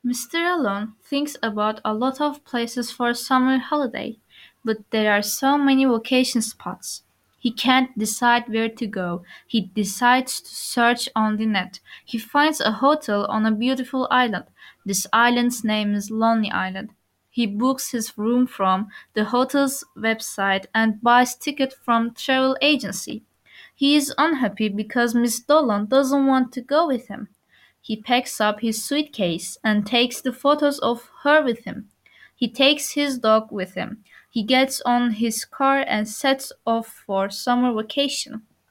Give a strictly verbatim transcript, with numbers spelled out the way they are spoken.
Mister Alone thinks about a lot of places for summer holiday, but there are so many vacation spots. He can't decide where to go. He decides to search on the net. He finds a hotel on a beautiful island. This island's name is Lonely Island. He books his room from the hotel's website and buys ticket from travel agency. He is unhappy because Miss Dolan doesn't want to go with him. He packs up his suitcase and takes the photos of her with him. He takes his dog with him. He gets on his car and sets off for summer vacation.